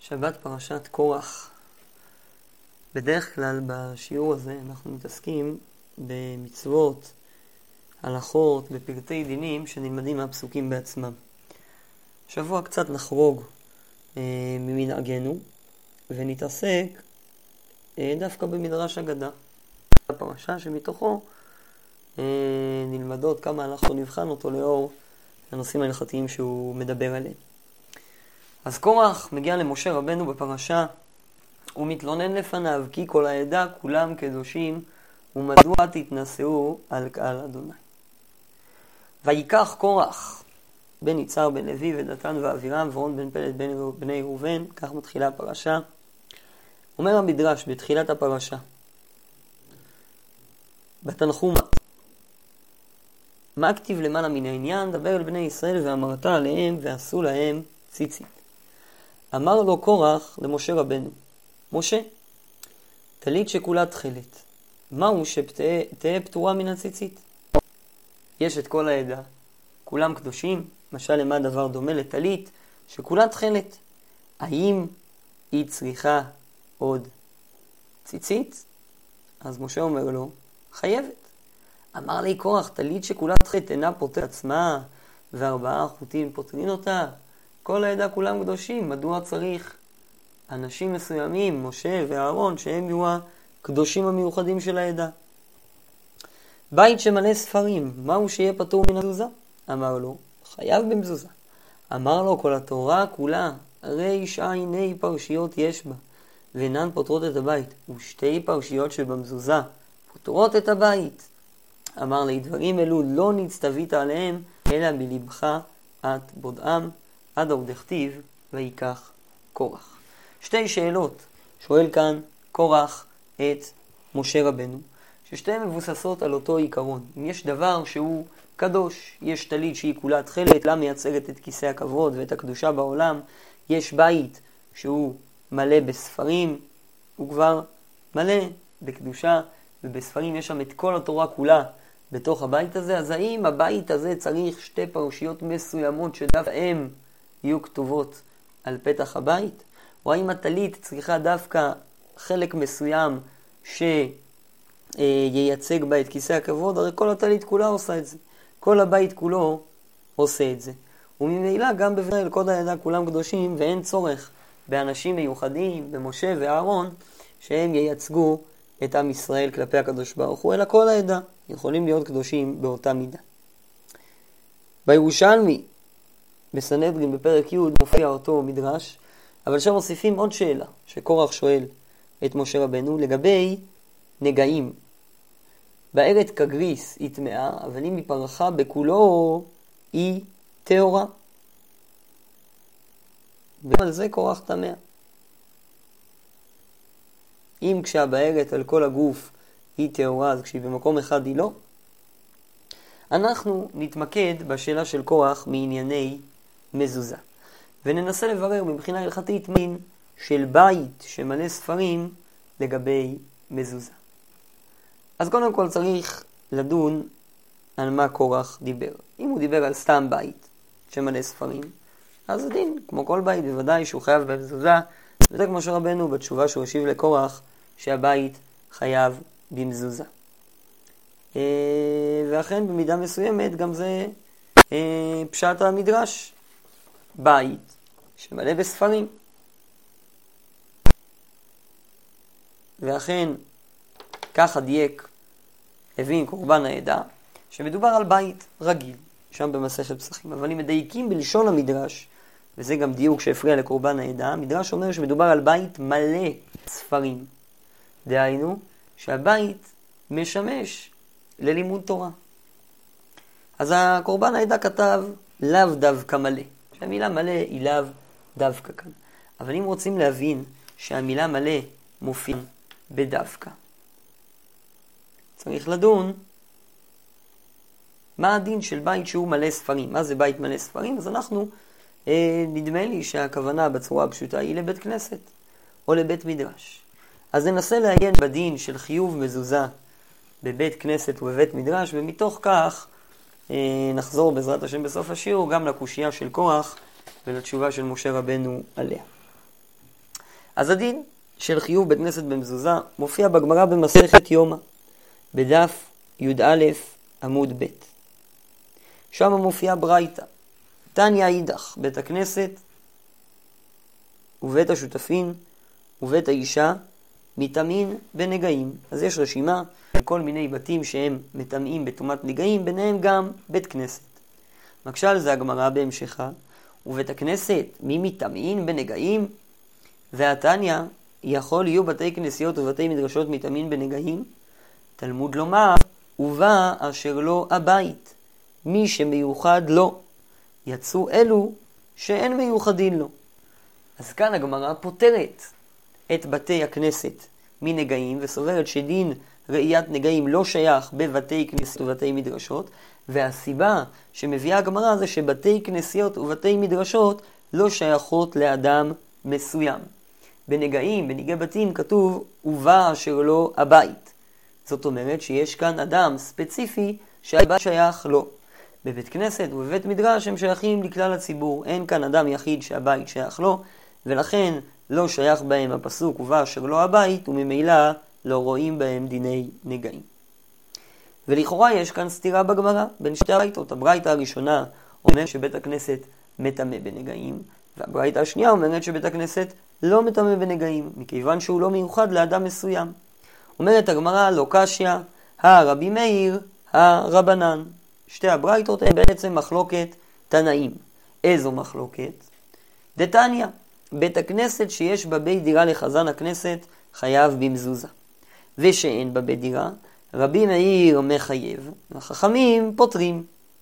שבת פרשת קורח. בדרך כלל בשיעור הזה אנחנו מתעסקים במצוות, הלכות, בפרטי דינים שנלמדים מהפסוקים בעצמם. שבוע קצת נחרוג ממנהגנו ונתעסק דווקא במדרש אגדה. הפרשה שמתוכו נלמדות כמה הלכות נבחן אותו לאור הנושאים ההלכתיים שהוא מדבר עליהם. אז קורח מגיע למשה רבנו בפרשה, הוא מתלונן לפניו כי כל העדה כולם קדושים ומדוע תתנשאו על קהל אדוני. ויקח קורח בן יצהר בן לוי ודתן ואבירם ורון בן פלט בני ראובן, כך מתחילה הפרשה. אומר המדרש בתחילת הפרשה, בתנחומה, מה כתיב למעלה מן העניין? דבר אל בני ישראל ואמרת עליהם ועשו להם ציצית. אמר לו קורח למשה רבנו, משה, טלית שכולה תכלת, מהו שתהיה פטורה מן הציצית? יש את כל העדה, כולם קדושים, משל למה דבר דומה לטלית שכולה תכלת? האם היא צריכה עוד ציצית? אז משה אומר לו, חייבת. אמר לי קורח, טלית שכולה תכלת אינה פוטרת עצמה וארבעה חוטים פוטרין אותה? כל העדה כולם קדושים, מדוע צריך אנשים מסוימים, משה ואהרון, שהם יהיו הקדושים המיוחדים של העדה? בית שמלא ספרים, מהו שיהיה פטור מן המזוזה? אמר לו, חייב במזוזה. אמר לו, כל התורה כולה, הרי שעיני פרשיות יש בה, ואינן פותרות את הבית, ושתי פרשיות שבמזוזה פותרות את הבית. אמר לי, דברים אלו לא נצטווית עליהם, אלא בלבך את בודעם, עד עוד דכתיב ויקח קורח. שתי שאלות שואל כאן קורח את משה רבנו, ששתיהן מבוססות על אותו עיקרון. אם יש דבר שהוא קדוש, יש טלית שהיא כולה תכלת, לה מייצגת את כיסא הכבוד ואת הקדושה בעולם, יש בית שהוא מלא בספרים, הוא כבר מלא בקדושה, ובספרים יש שם את כל התורה כולה בתוך הבית הזה. אז האם הבית הזה צריך שתי פרשיות מסוימות שדווקא הם יהיו כתובות על פתח הבית? או האם הטלית צריכה דווקא חלק מסוים שייצג בה את כיסא הכבוד? הרי כל הטלית כולה עושה את זה, כל הבית כולו עושה את זה. וממילא גם בבני כל העדה כולם קדושים, ואין צורך באנשים מיוחדים, במשה ואהרון, שהם ייצגו את עם ישראל כלפי הקדוש ברוך הוא, אלא כל העדה יכולים להיות קדושים באותה מידה. בירושלמי בסנהדרין בפרק י' מופיע אותו מדרש, אבל שם מוסיפים עוד שאלה שקורח שואל את משה רבנו לגבי נגעים. בארץ כגריס היא טמאה, אבל אם היא פרחה בכולו היא טהורה. ועל זה קורח טמא. אם כשהבארת על כל הגוף היא טהורה, אז כשהיא במקום אחד היא לא. אנחנו נתמקד בשאלה של קורח מענייני מזוזה, וננסה לברר מבחינה הלכתית מין של בית שמלא ספרים לגבי מזוזה. אז קודם כל צריך לדון על מה קורח דיבר. אם הוא דיבר על סתם בית שמלא ספרים, אז הדין, כמו כל בית, בוודאי שהוא חייב במזוזה, וזה כמו שרבנו בתשובה שהוא השיב לקורח, שהבית חייב במזוזה. ואכן במידה מסוימת גם זה פשט המדרש, בית שמלא בספרים. ואכן ככה דייק הבין קורבן העדה שמדובר על בית רגיל שם במסכת פסחים, אבל אם מדייקים בלשון המדרש, וזה גם דיוק שהפריע לקורבן העדה, המדרש אומר שמדובר על בית מלא ספרים, דהיינו שהבית משמש ללימוד תורה. אז הקורבן העדה כתב לאו דווקא מלא, שהמילה מלא היא לאו דווקא כאן. אבל אם רוצים להבין שהמילה מלא מופיע בדווקא, צריך לדון מה הדין של בית שהוא מלא ספרים. מה זה בית מלא ספרים? אז אנחנו נדמה לי שהכוונה בצורה הפשוטה היא לבית כנסת או לבית מדרש. אז ננסה לעיין בדין של חיוב מזוזה בבית כנסת ובבית מדרש, ומתוך כך נחזור בעזרת השם בסוף השיעור גם לקושיה של קורח ולתשובה של משה רבנו עליה. אז הדין של חיוב בית כנסת במזוזה מופיע בגמרא במסכת יומא, בדף י"א עמוד ב'. שם מופיע ברייתא, תניא אידך, בית הכנסת ובית השותפין ובית האישה מטמאים בנגעים. אז יש רשימה של כל מיני בתים שהם מטמאים בטומאת נגעים, ביניהם גם בית כנסת. מקשה על זה הגמרא בהמשכה, ובית הכנסת מי מטמאים בנגעים? והתניא יכול יהיו בתי כנסיות ובתי מדרשות מטמאים בנגעים? תלמוד לומר, ובא אשר לא הבית, מי שמיוחד לו, יצאו אלו שאין מיוחדין לו. אז כאן הגמרא פותרת את בתי הכנסת מנגעים, וסוברת שדין ראיית נגעים לא שייך בבתי כנסיות ובתי מדרשות, והסיבה שמביאה הגמרא זה שבתי כנסיות ובתי מדרשות לא שייכות לאדם מסוים. בנגעים, בנגעי בתים, כתוב ובא אשר לא הבית. זאת אומרת שיש כאן אדם ספציפי שהבית שייך לו. בבית כנסת ובבית מדרש הם שייכים לכלל הציבור. אין כאן אדם יחיד שהבית שייך לו, ולכן לא שייך בהם הפסוק ובא אשר לא הבית, וממילא לא רואים בהם דיני נגעים. ולכאורה יש כאן סתירה בגמרא בין שתי הברייתות. הברייתא הראשונה אומרת שבית הכנסת מטמא בנגעים, והברייתא השנייה אומרת שבית הכנסת לא מטמא בנגעים, מכיוון שהוא לא מיוחד לאדם מסוים. אומרת הגמרא, לא קשיא, הרבי מאיר, הרבנן. שתי הברייתות הן בעצם מחלוקת תנאים. איזו מחלוקת? דתניא, בית הכנסת שיש בבית דירה לחזן הכנסת חייב במזוזה, ושאין בבית דירה רבי מאיר מחייב, והחכמים פותרים.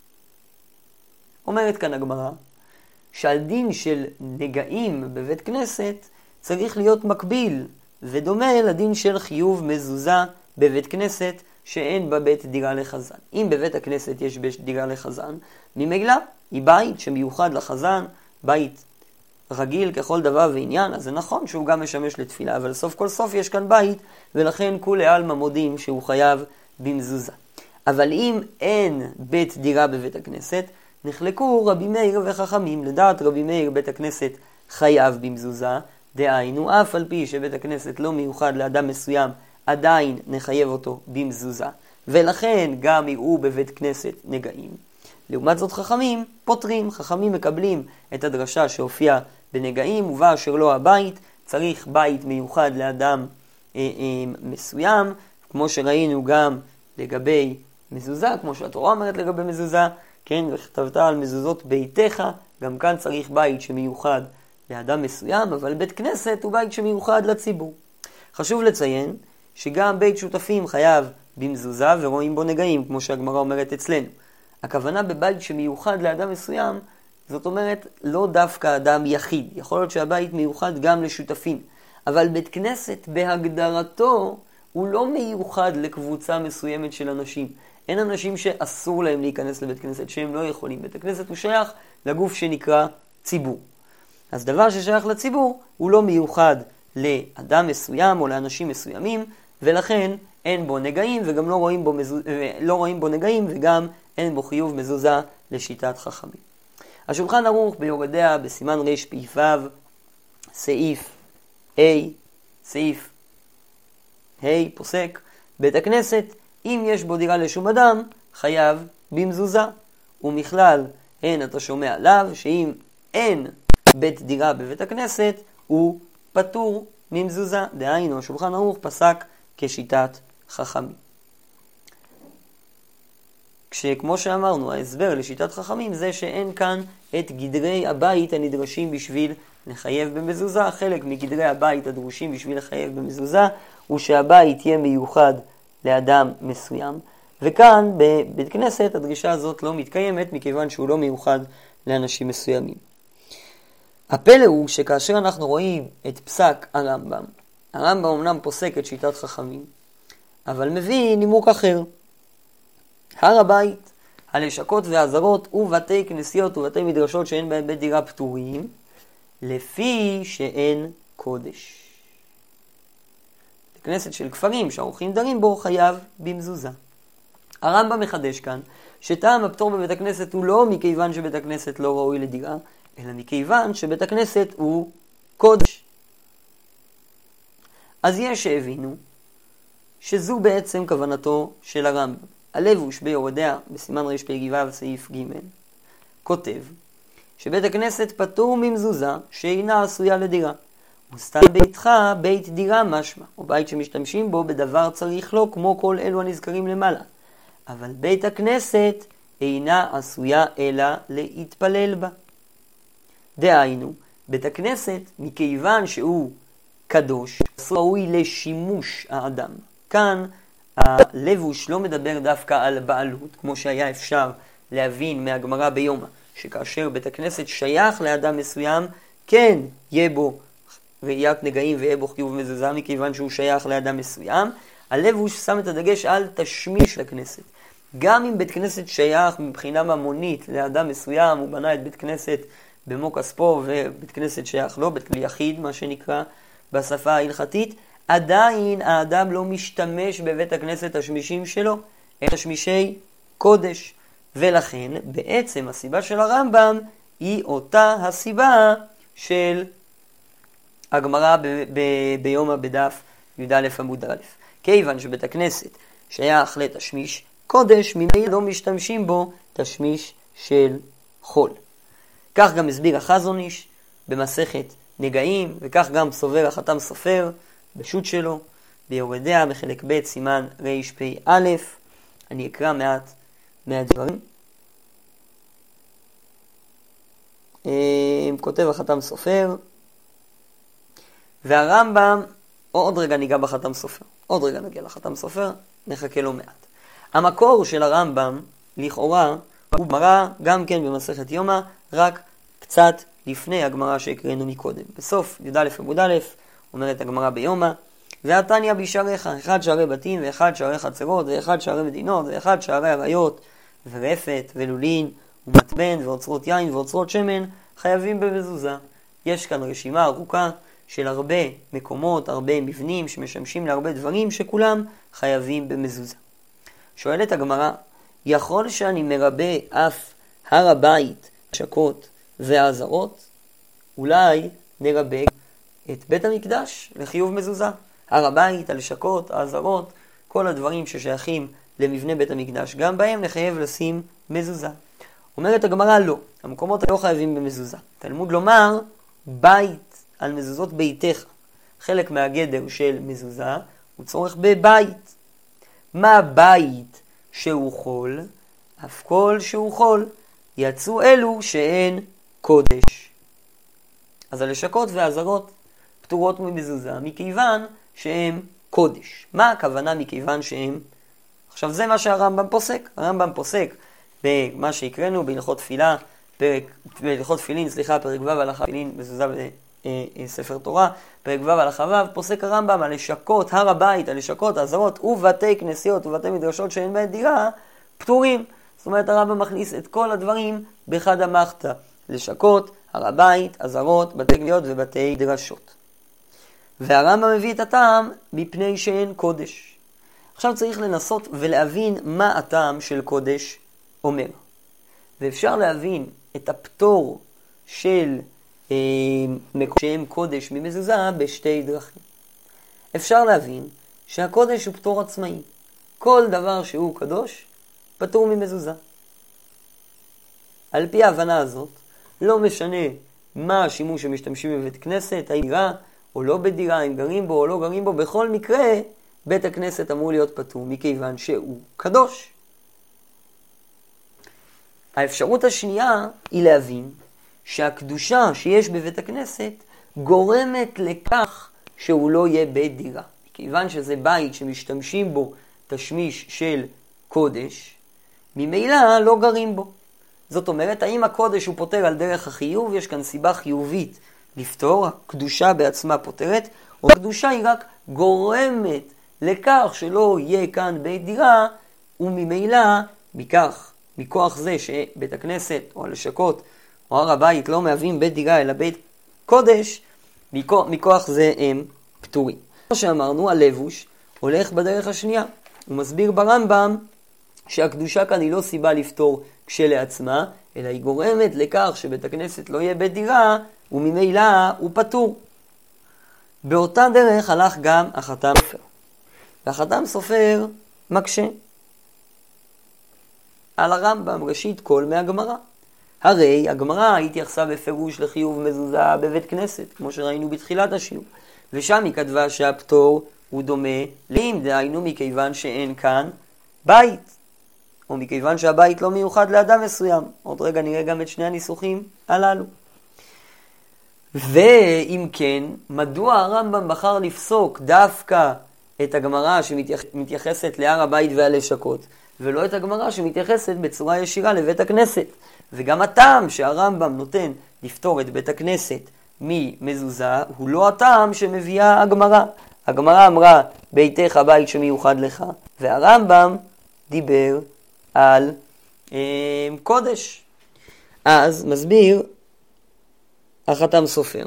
אומרת כאן הגמרא שעל דין של נגעים בבית כנסת צריך להיות מקביל ודומה לדין של חיוב מזוזה בבית כנסת שאין בבית דירה לחזן. אם בבית הכנסת יש בית דירה לחזן, ממילא היא בית שמיוחד לחזן, בית רגיל ככל דבר ועניין, אז זה נכון שהוא גם משמש לתפילה, אבל סוף כל סוף יש כאן בית, ולכן כולי עלמא מודים שהוא חייב במזוזה. אבל אם אין בית דירה בבית הכנסת, נחלקו רבי מאיר וחכמים. לדעת רבי מאיר בית הכנסת חייב במזוזה, דהיינו אף על פי שבית הכנסת לא מיוחד לאדם מסוים, עדיין נחייב אותו במזוזה, ולכן גם יראו בבית כנסת נגעים. לעומת זאת חכמים פותרים, חכמים מקבלים את הדרשה שהופיעה בנגעים, ובא אשר לא הבית, צריך בית מיוחד לאדם מסוים, כמו שראינו גם לגבי מזוזה, כמו שהתורה אומרת לגבי מזוזה, כן, וכתבת על מזוזות ביתך, גם כאן צריך בית שמיוחד לאדם מסוים, אבל בית כנסת הוא בית שמיוחד לציבור. חשוב לציין שגם בית שותפים חייב במזוזה ורואים בו נגעים, כמו שהגמרא אומרת אצלנו. הכוונה בבית שמיוחד לאדם מסוים, זאת אומרת לא דווקא אדם יחיד, יכול להיות שהבית מיוחד גם לשותפים, אבל בית כנסת בהגדרתו הוא לא מיוחד לקבוצה מסוימת של אנשים. אין אנשים שאסור להם להיכנס לבית כנסת, שהם לא יכולים. בית הכנסת הוא שייך לגוף שנקרא ציבור. אז דבר ששייך לציבור הוא לא מיוחד לאדם מסוים או לאנשים מסוימים, ולכן אין בו נגעים וגם לא רואים בו נגעים, וגם אין בו חיוב מזוזה לשיטת חכמים. השולחן ערוך ביורדיה בסימן רפ"ו סעיף ה' פוסק, בית הכנסת אם יש בו דירה לשום אדם חייב במזוזה, ומכלל אין אתה שומע עליו שאם אין בית דירה בבית הכנסת הוא פטור ממזוזה. דהיינו השולחן ערוך פסק כשיטת חכמים. כשכמו שאמרנו ההסבר לשיטת חכמים זה שאין כאן את גדרי הבית הנדרשים בשביל לחייב במזוזה. חלק מגדרי הבית הדרושים בשביל לחייב במזוזה הוא שהבית יהיה מיוחד לאדם מסוים, וכאן בבית כנסת הדרישה הזאת לא מתקיימת מכיוון שהוא לא מיוחד לאנשים מסוימים. הפלא הוא שכאשר אנחנו רואים את פסק הרמב"ם, הרמב"ם אמנם פוסק את שיטת חכמים, אבל מביא נימוק אחר. הר הבית, הלשכות והעזרות ובתי כנסיות ובתי מדרשות שאין בהם בית דירה פטורים, לפי שאין קודש. כנסת של כפרים שהאורחים דרים בו חייב במזוזה. הרמב"ם מחדש כאן שטעם הפטור בבית הכנסת הוא לא מכיוון שבית הכנסת לא ראוי לדירה, אלא מכיוון שבית הכנסת הוא קודש. אז יש שהבינו שזו בעצם כוונתו של הרמב"ם. הלבוש ביורדיה, בסימן רפ"ג סעיף ג', כותב שבית הכנסת פטור ממזוזה שאינה עשויה לדירה. וסתם ביתך בית דירה משמע, או בית שמשתמשים בו בדבר צריך לו כמו כל אלו הנזכרים למעלה. אבל בית הכנסת אינה עשויה אלא להתפלל בה. דהיינו, בית הכנסת, מכיוון שהוא קדוש, ראוי לשימוש האדם. כאן הלבוש לא מדבר דווקא על בעלות, כמו שהיה אפשר להבין מהגמרא ביומא, שכאשר בית הכנסת שייך לאדם מסוים, כן יהיה בו ראיית נגעים ויהיה בו חיוב מזוזה, מכיוון שהוא שייך לאדם מסוים. הלבוש שם את הדגש על תשמיש לכנסת. גם אם בית כנסת שייך מבחינה ממונית לאדם מסוים, הוא בנה את בית כנסת במו כספו ובית כנסת שייך לו, בית יחיד מה שנקרא בשפה ההלכתית, עדיין האדם לא משתמש בבית הכנסת השמישים שלו, את תשמישי קודש. ולכן בעצם הסיבה של הרמב"ם היא אותה הסיבה של הגמרא ביומא בדף י"א עמוד א'. כיוון שבית הכנסת שייך לתשמיש קודש, ממילא לא משתמשים בו תשמיש של חול. כך גם הסביר החזון איש במסכת נגעים, וכך גם סובר החתם סופר בשו"ת שלו ביורדיה בחלק ב' סימן רפ"א. אני אקרא מעט מהדברים. כותב החתם סופר, והרמב"ם, עוד רגע ניגע בחתם סופר, עוד רגע נגיע לחתם סופר, נחכה לו מעט. המקור של הרמב"ם לכאורה הוא גמרא גם כן במסכת יומא, רק קצת לפני הגמרא שהקראנו מקודם. בסוף י"א עמוד א' אומרת הגמרא ביומא, והתניא בשעריך, אחד שערי בתים ואחד שערי חצרות ואחד שערי מדינות ואחד שערי עריות ורפת ולולין ומטבן ואוצרות יין ואוצרות שמן חייבים במזוזה. יש כאן רשימה ארוכה של הרבה מקומות, הרבה מבנים שמשמשים להרבה דברים שכולם חייבים במזוזה. שואלת הגמרא, יכול שאני מרבה אף הר הבית, שקות והעזרות? אולי נרבה את בית המקדש לחיוב מזוזה. הר הבית, הלשכות, העזרות, כל הדברים ששייכים למבנה בית המקדש, גם בהם נחייב לשים מזוזה. אומרת הגמרא לא, המקומות לא חייבים במזוזה. תלמוד לומר, בית על מזוזות ביתך. חלק מהגדר של מזוזה הוא צורך בבית. מה בית שהוא חול? אף כל שהוא חול. יצאו אלו שהן קודש. אז הלשכות והעזרות פטורות ממזוזה מכיוון שהן קודש. מה הכוונה מכיוון שהן? עכשיו זה מה שהרמב"ם פוסק. הרמב"ם פוסק במה שהקראנו בהלכות תפילה, בהלכות תפילין, פרק ו' הלכה תפילין מזוזה בספר תורה, פרק ו' הלכה ו', פוסק הרמב"ם על לשכות הר הבית, הלשכות, העזרות ובתי כנסיות ובתי מדרשות שאין בהם דירה, פטורים. זאת אומרת הרמב"ם מכניס את כל הדברים בחד המחתא, לשכות, הר הבית, עזרות, בתי כנסיות ובתי דרשות. והרמב"ם מביא את הטעם מפני שהן קודש. עכשיו צריך לנסות ולהבין מה הטעם של קודש אומר. ואפשר להבין את הפטור של שהם קודש ממזוזה בשתי דרכים. אפשר להבין שהקודש הוא פטור עצמאי. כל דבר שהוא קדוש פטור ממזוזה. על פי ההבנה הזאת, לא משנה מה השימוש שמשתמשים בבית כנסת, האם דירה או לא בדירה, אם גרים בו או לא גרים בו, בכל מקרה בית הכנסת אמור להיות פטור מכיוון שהוא קדוש. האפשרות השנייה היא להבין שהקדושה שיש בבית הכנסת גורמת לכך שהוא לא יהיה בית דירה. מכיוון שזה בית שמשתמשים בו תשמיש של קודש, ממילא לא גרים בו. זאת אומרת, האם הקודש הוא פותר על דרך החיוב? יש כאן סיבה חיובית לפתור, הקדושה בעצמה פותרת, או הקדושה היא רק גורמת לכך שלא יהיה כאן בית דירה, וממילא מכוח זה שבית הכנסת או הלשכות או הר הבית לא מהווים בית דירה אלא בית קודש, מכוח זה הם פטורים. כמו שאמרנו, הלבוש הולך בדרך השנייה. הוא מסביר ברמב"ם שהקדושה כאן היא לא סיבה לפתור כשלעצמה, אלא היא גורמת לכך שבית הכנסת לא יהיה בית דירה, וממילא הוא פטור. באותה דרך הלך גם החתם סופר. והחתם סופר מקשה על הרמב"ם ראשית כל מהגמרא. הרי הגמרא התייחסה בפירוש לחיוב מזוזה בבית כנסת, כמו שראינו בתחילת השיעור. ושם היא כתבה שהפטור הוא דומה לאם דהיינו מכיוון שאין כאן בית, או מכיוון שהבית לא מיוחד לאדם מסוים. עוד רגע נראה גם את שני הניסוחים הללו. ואם כן, מדוע הרמב"ם בחר לפסוק דווקא את הגמרא שמתייחסת להר הבית והלשכות, ולא את הגמרא שמתייחסת בצורה ישירה לבית הכנסת? וגם הטעם שהרמב"ם נותן לפתור את בית הכנסת ממזוזה הוא לא הטעם שמביאה הגמרא. הגמרא אמרה ביתך בית שמיוחד לך, והרמב"ם דיבר על קודש. אז מסביר החתם סופר.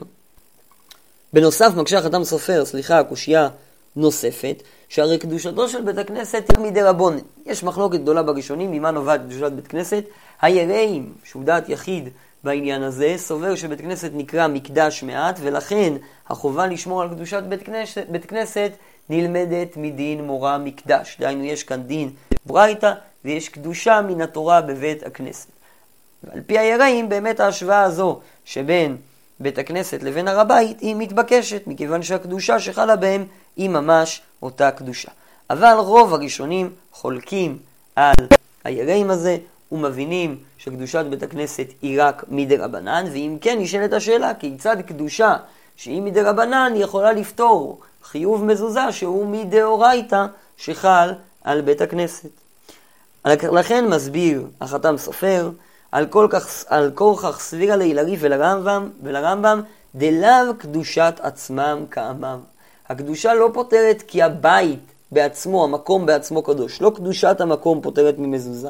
בנוסף מקשה החתם סופר, קושיה נוספת, שהרי קדושתו של בית הכנסת היא מדרבנן. יש מחלוקת גדולה בראשונים ממה נובעת קדושת בית כנסת. היראים, שהוא דעת יחיד בעניין הזה, סובר שבית כנסת נקרא מקדש מעט, ולכן החובה לשמור על קדושת בית כנסת נלמדת מדין מורה מקדש. דהיינו יש כאן דין ברייתא ויש קדושה מן התורה בבית הכנסת. ועל פי היראים באמת ההשוואה הזו שבין בית הכנסת לבין הר הבית היא מתבקשת, מכיוון שהקדושה שחלה בהם היא ממש אותה קדושה. אבל רוב הראשונים חולקים על היראים הזה ומבינים שקדושת בית הכנסת היא רק מדרבנן, ואם כן נשאלת השאלה כיצד קדושה שהיא מדרבנן יכולה לפתור חיוב מזוזה שהוא מדאורייתא שחל על בית הכנסת. לכן מסביר החתם סופר על כל כך סבירה להילריף ולרמב"ם דלאו קדושת עצמם כאמם. הקדושה לא פותרת כי הבית בעצמו, המקום בעצמו קדוש. לא קדושת המקום פותרת ממזוזה,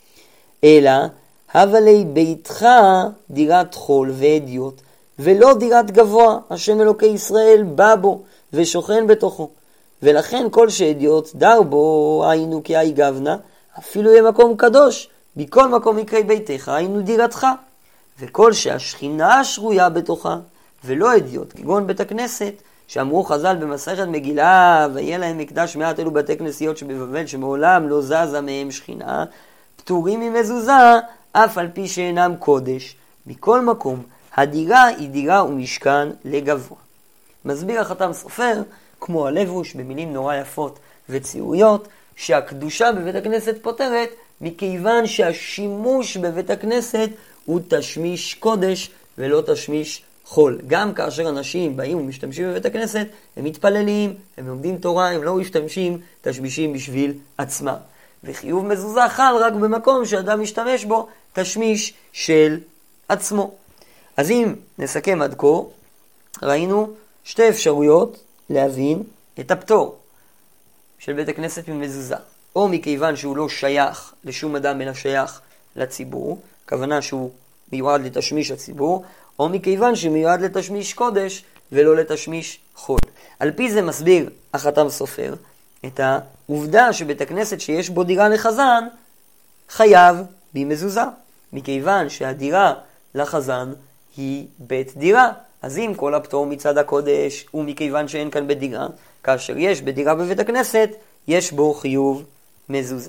אלא הווה לי ביתך דירת חול ואדיוט, ולא דירת גבוה, השם אלוקי ישראל בא בו ושוכן בתוכו. ולכן כל שאדיוט דר בו היינו כי אי גבנה, אפילו יהיה מקום קדוש, בכל מקום יקרי ביתך היינו דירתך. וכל שהשכינה שרויה בתוכה, ולא אדיוט, כגון בית הכנסת, שאמרו חז"ל במסכת מגילה, ויהיה להם מקדש מעט, אלו בתי כנסיות שבבבל שמעולם לא זזה מהם שכינה, פטורים ממזוזה, אף על פי שאינם קודש. מכל מקום, הדירה היא דירה ומשכן לגבוה. מסביר החתם סופר, כמו הלבוש, במילים נורא יפות וציוריות, שהקדושה בבית הכנסת פותרת, מכיוון שהשימוש בבית הכנסת הוא תשמיש קודש ולא תשמיש חול. גם כאשר אנשים באים ומשתמשים בבית הכנסת, הם מתפללים, הם לומדים תורה, הם לא משתמשים תשמישים בשביל עצמם. וחיוב מזוזה חל רק במקום שאדם משתמש בו תשמיש של עצמו. אז אם נסכם עד כה, ראינו שתי אפשרויות להבין את הפטור של בית הכנסת ממזוזה. או מכיוון שהוא לא שייך לשום אדם אלא שייך לציבור, כוונה שהוא מיועד לתשמיש הציבור, או מכיוון שמיועד לתשמיש קודש ולא לתשמיש חול. על פי זה מסביר החתם סופר את העובדה שבית הכנסת שיש בו דירה לחזן חייב במזוזה, מכיוון שהדירה לחזן היא בית דירה. אז אם כל הפטור מצד הקודש הוא מכיוון שאין כאן בית דירה, כאשר יש בית דירה בבית הכנסת יש בו חיוב מזוזה.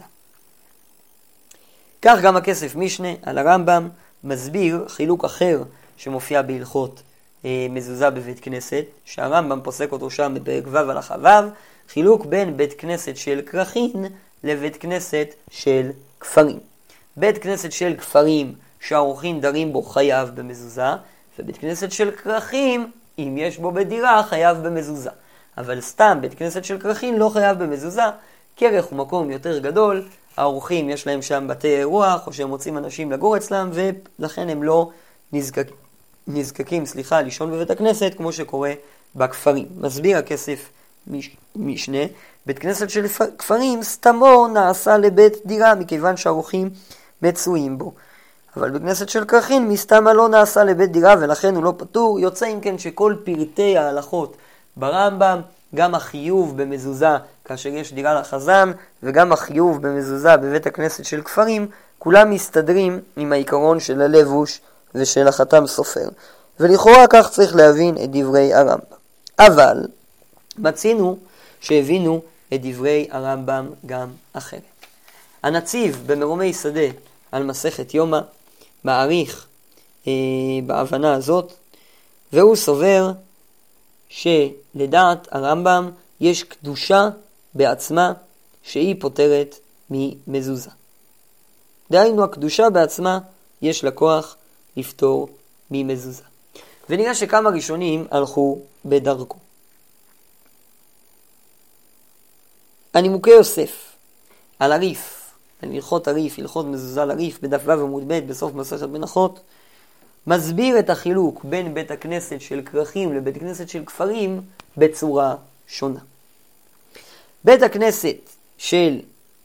כך גם הכסף משנה על הרמב"ם מסביר חילוק אחר שמופיע בהלכות מזוזה בבית כנסת, שהרמב"ם פוסק אותו שם בפרק ו' הלכה ו', חילוק בין בית כנסת של כרכין לבית כנסת של כפרים. בית כנסת של כפרים שהאורחים דרים בו חייב במזוזה, ובית כנסת של כרכים, אם יש בו בדירה, חייב במזוזה. אבל סתם בית כנסת של כרכים לא חייב במזוזה, כרך הוא מקום יותר גדול, האורחים יש להם שם בתי אירוח, או שהם מוצאים אנשים לגור אצלם, ולכן הם לא נזקקים לישון בבית הכנסת, כמו שקורה בכפרים. מסביר הכסף משנה, בית כנסת של כפרים סתמו נעשה לבית דירה, מכיוון שהאורחים מצויים בו. אבל בית כנסת של כרכים מסתמה לא נעשה לבית דירה, ולכן הוא לא פטור. יוצא אם כן שכל פרטי ההלכות ברמב"ם, גם החיוב במזוזה כאשר יש דירה לחזן, וגם החיוב במזוזה בבית הכנסת של כפרים, כולם מסתדרים עם העיקרון של הלבוש ושל החתם סופר. ולכאורה כך צריך להבין את דברי הרמב"ם. אבל מצינו שהבינו את דברי הרמב"ם גם אחרת. הנציב במרומי שדה על מסכת יומא מעריך בהבנה הזאת, והוא סובר שלדעת הרמב"ם יש קדושה בעצמה שהיא פותרת ממזוזה. דהיינו, הקדושה בעצמה יש לה כוח לפתור ממזוזה. ונראה שכמה ראשונים הלכו בדרכו. הנימוקי יוסף על הריף, הלכות הריף, הלכות מזוזה לריף, בדף ו' עמוד ב' בסוף מסכת מנחות, מסביר את החילוק בין בית הכנסת של כרכים לבית הכנסת של כפרים בצורה שונה. בית הכנסת של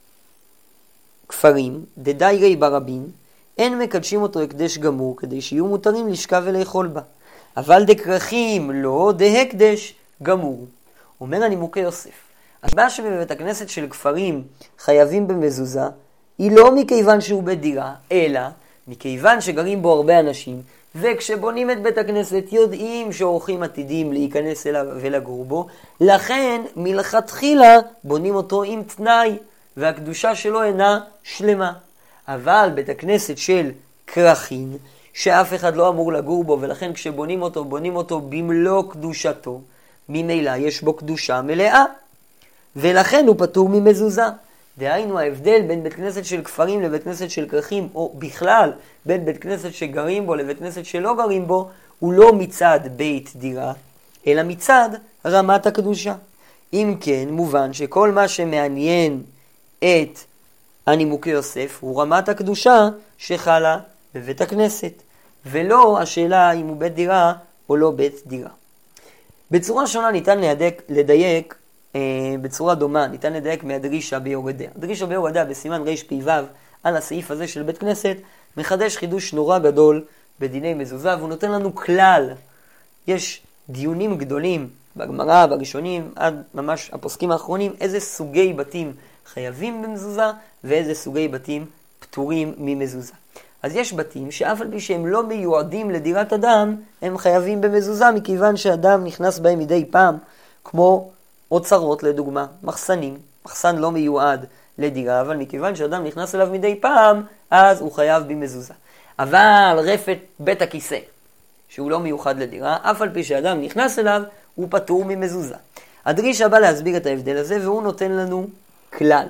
כפרים, דדיירי ברבין, אין מקדשים אותו הקדש גמור כדי שיהיו מותרים לשכב ולאכול בה. אבל דכרכים לא דהקדש גמור. אומר הנימוקי יוסף, הסיבה שבבית הכנסת של כפרים חייבים במזוזה, היא לא מכיוון שהוא בית דירה, אלא מכיוון שגרים בו הרבה אנשים, וכשבונים את בית הכנסת יודעים שאורחים עתידים להיכנס אליו ולגור בו, לכן מלכתחילה בונים אותו עם תנאי, והקדושה שלו אינה שלמה. אבל בית הכנסת של כרכים, שאף אחד לא אמור לגור בו, ולכן כשבונים אותו, בונים אותו במלוא קדושתו, ממילא יש בו קדושה מלאה, ולכן הוא פטור ממזוזה. דהיינו, ההבדל בין בית כנסת של כפרים לבית כנסת של כרכים, או בכלל בין בית כנסת שגרים בו לבית כנסת שלא גרים בו, הוא לא מצד בית דירה, אלא מצד רמת הקדושה. אם כן, מובן שכל מה שמעניין את הנימוקי יוסף הוא רמת הקדושה שחלה בבית הכנסת, ולא השאלה אם הוא בית דירה או לא בית דירה. בצורה שונה ניתן לדייק, בצורה דומה ניתן לדייק מהדרישה ביורדיה. הדרישה ביורדיה בסימן רפ"ו על הסעיף הזה של בית כנסת מחדש חידוש נורא גדול בדיני מזוזה, והוא נותן לנו כלל. יש דיונים גדולים בגמרא, בראשונים, עד ממש הפוסקים האחרונים, איזה סוגי בתים חייבים במזוזה ואיזה סוגי בתים פטורים ממזוזה. אז יש בתים שאף על פי שהם לא מיועדים לדירת אדם, הם חייבים במזוזה מכיוון שאדם נכנס בהם מדי פעם, כמו אוצרות לדוגמה, מחסנים. מחסן לא מיועד לדירה, אבל מכיוון שאדם נכנס אליו מדי פעם, אז הוא חייב במזוזה. אבל רפת בית הכיסא, שהוא לא מיוחד לדירה, אף על פי שאדם נכנס אליו, הוא פטור ממזוזה. הדרישה בא להסביר את ההבדל הזה, והוא נותן לנו כלל.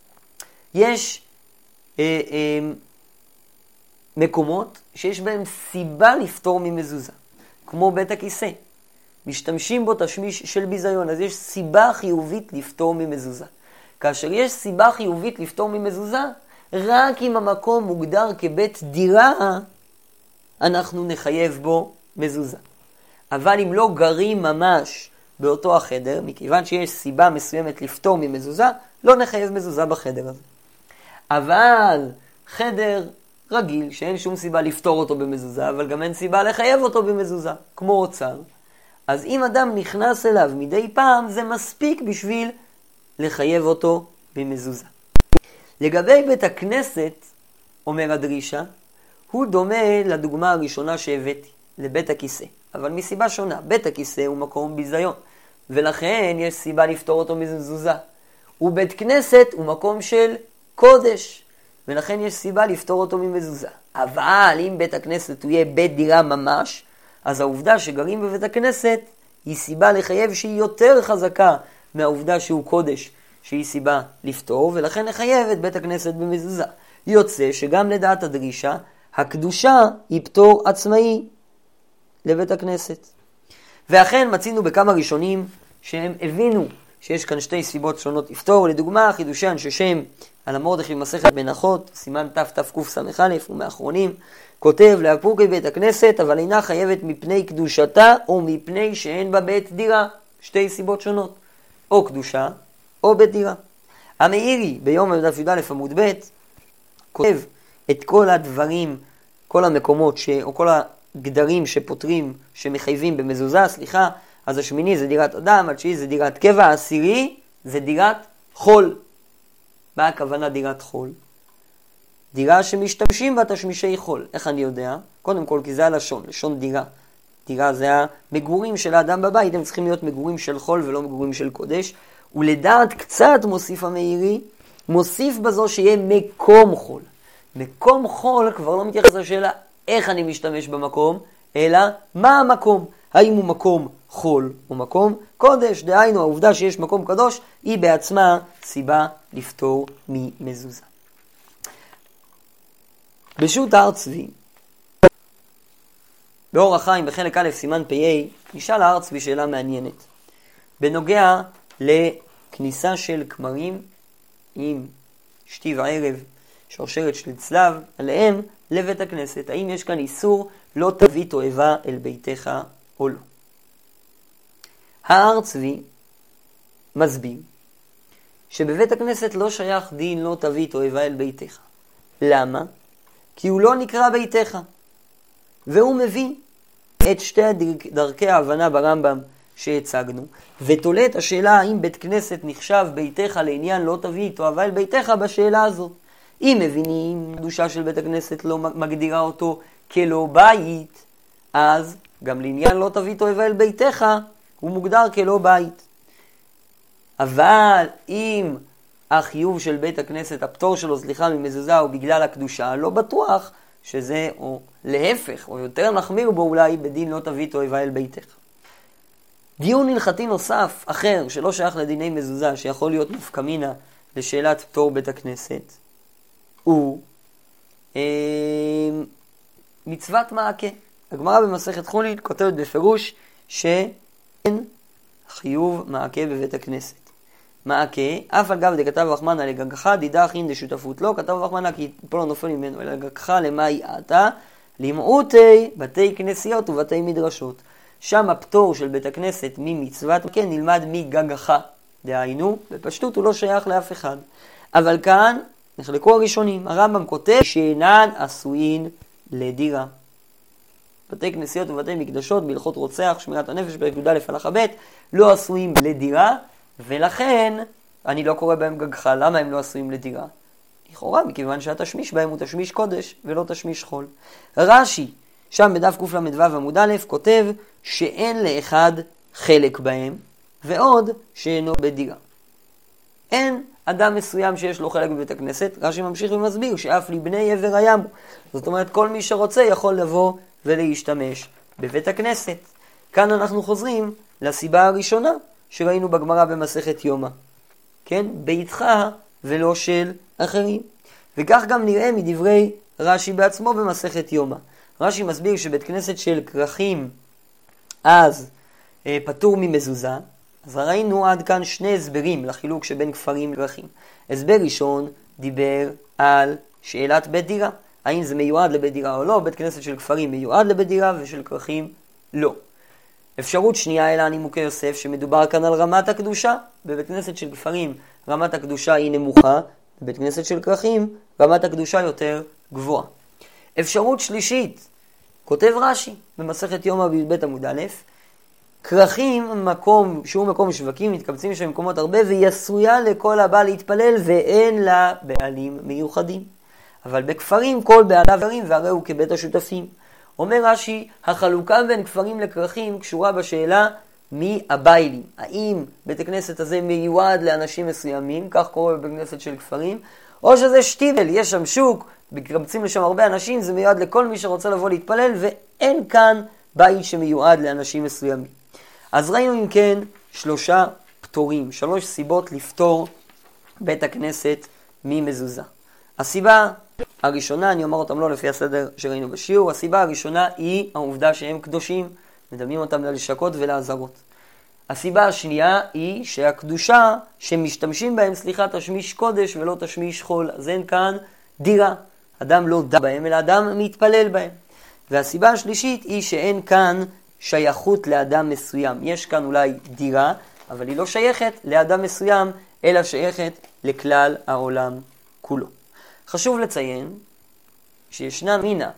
יש מקומות שיש בהם סיבה לפטור ממזוזה, כמו בית הכיסא. משתמשים בו תשמיש של ביזיון, אז יש סיבה חיובית לפטור ממזוזה. כאשר יש סיבה חיובית לפטור ממזוזה, רק אם המקום מוגדר כבית דירה, אנחנו נחייב בו מזוזה. אבל אם לא גרים ממש באותו החדר, מכיוון שיש סיבה מסוימת לפטור ממזוזה, לא נחייב מזוזה בחדר הזה. אבל חדר רגיל, שאין שום סיבה לפטור אותו במזוזה, אבל גם אין סיבה לחייב אותו במזוזה, כמו אוצר, אז אם אדם נכנס אליו מדי פעם, זה מספיק בשביל לחייב אותו במזוזה. לגבי בית הכנסת, אומר הדרישה, הוא דומה לדוגמה הראשונה שהבאתי, לבית הכיסא. אבל מסיבה שונה, בית הכיסא הוא מקום ביזיון, ולכן יש סיבה לפטור אותו ממזוזה. ובית כנסת הוא מקום של קודש, ולכן יש סיבה לפטור אותו ממזוזה. אבל אם בית הכנסת הוא יהיה בית דירה ממש, אז העובדה שגרים בבית הכנסת היא סיבה לחייב שהיא יותר חזקה מהעובדה שהוא קודש, שהיא סיבה לפטור, ולכן לחייב את בית הכנסת במזוזה. יוצא שגם לדעת הדרישה, הקדושה היא פטור עצמאי לבית הכנסת. ואכן מצינו בכמה ראשונים שהם הבינו שיש כאן שתי סיבות שונות לפטור. לדוגמה, חידושי אנשי שם על המורדכי במסכת מנחות, סימן תקס"א ומאחרונים, כותב להפוקי בית הכנסת, אבל אינה חייבת מפני קדושתה או מפני שאין בה בית דירה. שתי סיבות שונות, או קדושה או בית דירה. המאירי ביום דף י"א עמוד ב' כותב את כל הדברים, כל המקומות או כל הגדרים שפותרים, שמחייבים במזוזה, אז השמיני זה דירת אדם, התשיעי זה דירת קבע, העשירי זה דירת חול. מה הכוונה דירת חול? דירה שמשתמשים בה תשמישי חול. איך אני יודע? קודם כל כי זה הלשון, לשון דירה. דירה זה המגורים של האדם בבית, הם צריכים להיות מגורים של חול ולא מגורים של קודש. ולדעת קצת מוסיף המאירי, מוסיף בזו שיהיה מקום חול. מקום חול כבר לא מתייחס לשאלה איך אני משתמש במקום, אלא מה המקום. האם הוא מקום חול או מקום קודש, דהיינו העובדה שיש מקום קדוש היא בעצמה סיבה לפטור ממזוזה. בשו"ת הר צבי, באור החיים בחלק א' סימן פ"א, נשאל הר צבי שאלה מעניינת בנוגע לכניסה של כמרים עם שתי וערב, שרשרת של צלב עליהם לבית הכנסת. האם יש כאן איסור לא תביא תועבה אל ביתך או לא? הר צבי מסביר שבבית הכנסת לא שייך דין לא תביא תועבה אל ביתך. למה? כי הוא לא נקרא ביתך. והוא מביא את שתי דרכי ההבנה ברמב"ם שהצגנו, ותולה את השאלה האם בית כנסת נחשב ביתך לעניין לא תביא תועבה אל ביתך בשאלה הזאת. אם מבינים קדושה של בית הכנסת לא מגדירה אותו כלא בית, אז גם לעניין לא תביא תועבה אל ביתך הוא מוגדר כלא בית. אבל אם החיוב של בית הכנסת, הפטור שלו, ממזוזה הוא בגלל הקדושה, לא בטוח שזה, או להפך, או יותר נחמיר בו אולי בדין לא תביא תועבה אל ביתך. דיון הלכתי נוסף אחר שלא שייך לדיני מזוזה, שיכול להיות נפקא מינה לשאלת פטור בית הכנסת, הוא מצוות מעקה. הגמרא במסכת חולין כותבת בפירוש שאין חיוב מעקה בבית הכנסת. מעקה, אף על גב דכתב רחמנא לגגך דידך אין דשותפות לו, כתב רחמנא כי פה לא נופל ממנו, אלא לגגך למאי עתה, למעוטי בתי כנסיות ובתי מדרשות. שם הפטור של בית הכנסת ממצוות מעקה נלמד מגגך. דהיינו, בפשטות הוא לא שייך לאף אחד. אבל כאן נחלקו הראשונים. הרמב"ם כותב שאינן עשויים לדירה. בתי כנסיות ובתי מקדשות בהלכות רוצח, שמירת הנפש, פרק י"א הלכה ב', לא עשויים לדירה, ולכן אני לא קורא בהם גגך. למה הם לא עשויים לדירה? לכאורה, מכיוון שהתשמיש בהם הוא תשמיש קודש ולא תשמיש חול. רש"י, שם בדף קל"ו עמוד א', כותב שאין לאחד חלק בהם, ועוד שאינו בדירה. אין אדם מסוים שיש לו חלק בבית הכנסת. רש"י ממשיך ומסביר שאף לבני עבר הים. זאת אומרת, כל מי שרוצה יכול לבוא ולהשתמש בבית הכנסת. כאן אנחנו חוזרים לסיבה הראשונה שראינו בגמרא במסכת יומא. כן? ביתך ולא של אחרים. וכך גם נראה מדברי רש"י בעצמו במסכת יומא. רש"י מסביר שבית כנסת של כרכים אז פטור ממזוזה. אז ראינו עד כאן שני הסברים לחילוק שבין כפרים לכרכים. הסבר ראשון דיבר על שאלת בית דירה. האם זה מיועד לבית דירה או לא? בית כנסת של כפרים מיועד לבית דירה ושל כרכים לא. אפשרות שנייה אלא נימוקי יוסף שמדובר כאן על רמת הקדושה. בבית כנסת של כפרים רמת הקדושה היא נמוכה, בבית כנסת של כרכים רמת הקדושה יותר גבוהה. אפשרות שלישית, כותב רש"י במסכת יומא בי"ב עמוד א', כרכים מקום שהוא מקום שווקים, מתקבצים שם מקומות הרבה, והיא עשויה לכל הבא להתפלל ואין לה בעלים מיוחדים. אבל בכפרים כל בעליו גרים והרי הוא כבית השותפים. אומר רש"י, החלוקה בין כפרים לכרכים קשורה בשאלה מי הבעלים. האם בית הכנסת הזה מיועד לאנשים מסוימים, כך קורה בבית הכנסת של כפרים, או שזה שטיבל, יש שם שוק, מקבצים לשם הרבה אנשים, זה מיועד לכל מי שרוצה לבוא להתפלל, ואין כאן בית שמיועד לאנשים מסוימים. אז ראינו אם כן 3 פטורים, 3 סיבות לפטור בית הכנסת ממזוזה. הסיבה הראשונה, אני אומר אותם לא לפי הסדר שראינו בשיעור, הסיבה הראשונה היא העובדה שהם קדושים, מדמים אותם ללשכות ולעזרות. הסיבה השנייה היא שהקדושה שמשתמשים בהם, תשמיש קודש ולא תשמיש חול, אז אין כאן דירה. אדם לא דה בהם, אלא אדם מתפלל בהם. והסיבה השלישית היא שאין כאן שייכות לאדם מסוים. יש כאן אולי דירה, אבל היא לא שייכת לאדם מסוים, אלא שייכת לכלל העולם כולו. חשוב לציין שישנה מינה,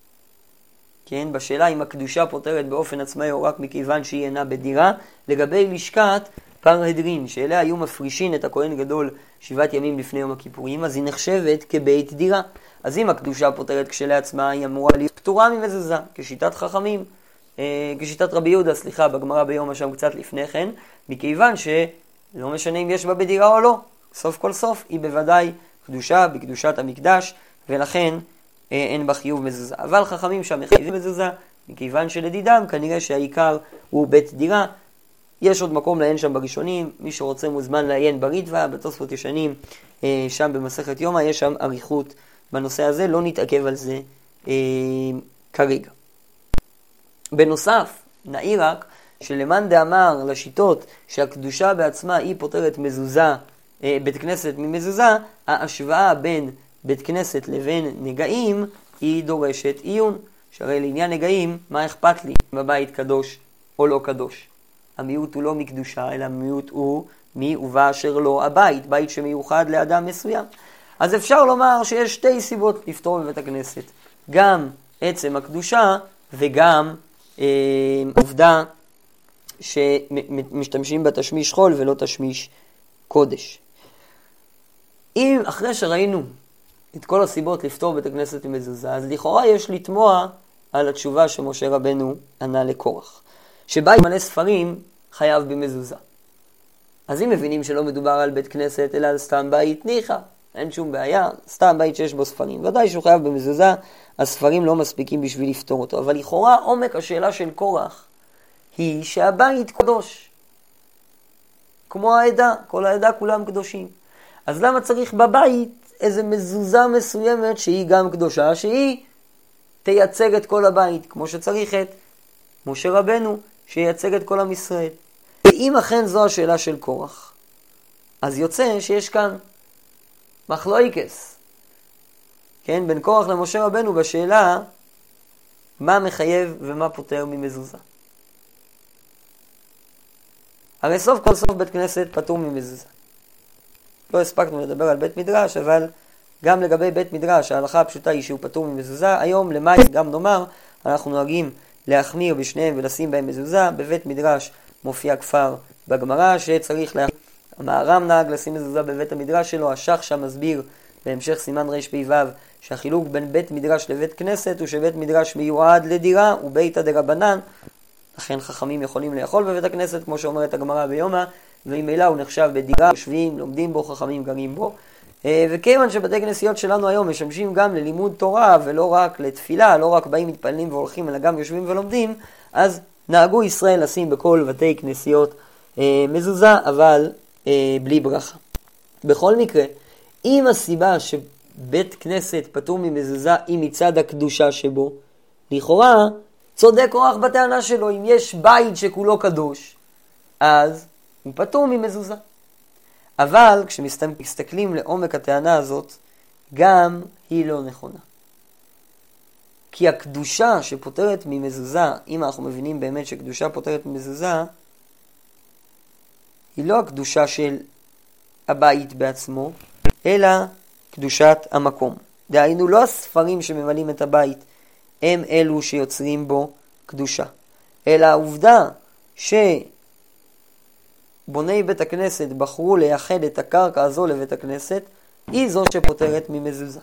כן, בשאלה אם הקדושה פותרת באופן עצמאי או רק מכיוון שהיא אינה בדירה, לגבי לשכת פרהדרין, שאליה היו מפרישין את הכהן גדול 7 ימים לפני יום הכיפורים, אז היא נחשבת כבית דירה. אז אם הקדושה פותרת כשלעצמה, היא אמורה להיות פטורה ממזוזה, כשיטת חכמים. כשיטת רבי יהודה, בגמרא ביומא שם קצת לפני כן, מכיוון שלא משנה אם יש בה בדירה או לא, סוף כל סוף היא בוודאי קדושה בקדושת המקדש, ולכן אין בה חיוב מזוזה. אבל חכמים שם מחייבים מזוזה, מכיוון שלדידם כנראה שהעיקר הוא בית דירה. יש עוד מקום לעיין שם בראשונים, מי שרוצה מוזמן לעיין בריטב"א, בתוספות ישנים, שם במסכת יומא, יש שם אריכות בנושא הזה, לא נתעכב על זה כרגע. בנוסף, נעיר רק שלמאן דאמר לשיטות שהקדושה בעצמה היא פותרת מזוזה, בית כנסת ממזוזה, ההשוואה בין בית כנסת לבין נגעים היא דורשת עיון. שהרי לעניין נגעים, מה אכפת לי אם הבית קדוש או לא קדוש? המיעוט הוא לא מקדושה, אלא המיעוט הוא מי ובא אשר לא הבית, בית שמיוחד לאדם מסוים. אז אפשר לומר שיש שתי סיבות לפתור בבית הכנסת, גם עצם הקדושה וגם עובדה שמשתמשים בתשמיש חול ולא תשמיש קודש. אם אחרי שראינו את כל הסיבות לפתור בית הכנסת ממזוזה, אז לכאורה יש לתמוע על התשובה שמשה רבנו ענה לקורח, שבית מלא ספרים חייב במזוזה. אז אם מבינים שלא מדובר על בית כנסת אלא על סתם בית, ניחא, אין שום בעיה, סתם בית שיש בו ספרים, ודאי שהוא חייב במזוזה, הספרים לא מספיקים בשביל לפתור אותו. אבל לכאורה עומק השאלה של קורח היא שהבית קדוש, כמו העדה, כל העדה כולם קדושים. אז למה צריך בבית איזו מזוזה מסוימת שהיא גם קדושה, שהיא תייצג את כל הבית, כמו שצריך את משה רבנו שייצג את כל עם ישראל? ואם אכן זו השאלה של קורח, אז יוצא שיש כאן מחלוקס, כן, בין קורח למשה רבנו בשאלה מה מחייב ומה פותר ממזוזה. הרי סוף כל סוף בית כנסת פטור ממזוזה. לא הספקנו לדבר על בית מדרש, אבל גם לגבי בית מדרש ההלכה הפשוטה היא שהוא פטור ממזוזה. היום למעשה גם נאמר, אנחנו נוהגים להחמיר בשניהם ולשים בהם מזוזה. בבית מדרש מופיע כפר בגמרא שצריך המהר"ם נהג לשים מזוזה בבית המדרש שלו. השח שם מסביר בהמשך סימן רפ"ו שהחילוק בין בית מדרש לבית כנסת הוא שבית מדרש מיועד לדירה וביתא דרבנן, לכן חכמים יכולים לאכול בבית הכנסת כמו שאומרת הגמרא ביומא, וממילא הוא נחשב בדירה, יושבים, לומדים בו, חכמים גרים בו. וכיוון שבתי כנסיות שלנו היום משמשים גם ללימוד תורה ולא רק לתפילה, לא רק באים מתפללים והולכים אלא גם יושבים ולומדים, אז נהגו ישראל לשים בכל בתי כנסיות מזוזה, אבל בלי ברכה. בכל מקרה, אם הסיבה שבית כנסת פטור ממזוזה היא מצד הקדושה שבו, לכאורה צודק קורח בטענה שלו. אם יש בית שכולו קדוש, אז הוא פטור ממזוזה. אבל כשמסתכלים לעומק הטענה הזאת, גם היא לא נכונה. כי הקדושה שפותרת ממזוזה, אם אנחנו מבינים באמת שקדושה פותרת ממזוזה, היא לא הקדושה של הבית בעצמו, אלא קדושת המקום. דהיינו, לא הספרים שממלאים את הבית הם אלו שיוצרים בו קדושה, אלא העובדה שבוני בית הכנסת בחרו לייחד את הקרקע הזו לבית הכנסת, היא זו שפותרת ממזוזה.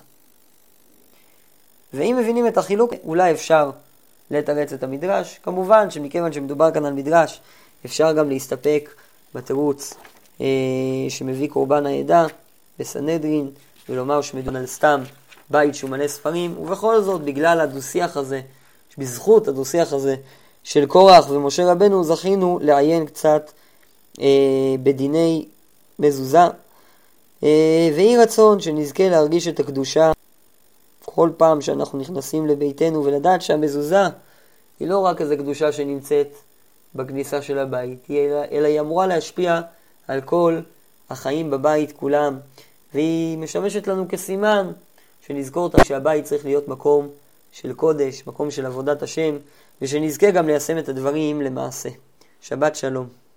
ואם מבינים את החילוק, אולי אפשר לתרץ את המדרש. כמובן שמכיוון שמדובר כאן על מדרש, אפשר גם להסתפק בתירוץ שמביא קורבן העדה בסנהדרין, ולומר שמדובר על סתם בית שהוא מלא ספרים. ובכל זאת, בגלל הדו-שיח הזה, בזכות הדו-שיח הזה של קורח ומשה רבנו, זכינו לעיין קצת בדיני מזוזה, ויהי רצון שנזכה להרגיש את הקדושה כל פעם שאנחנו נכנסים לביתנו, ולדעת שהמזוזה היא לא רק איזו קדושה שנמצאת בכניסה של הבית, אלא היא אמורה להשפיע על כל החיים בבית כולם, והיא משמשת לנו כסימן שנזכור שהבית צריך להיות מקום של קודש, מקום של עבודת השם, ושנזכה גם ליישם את הדברים למעשה. שבת שלום.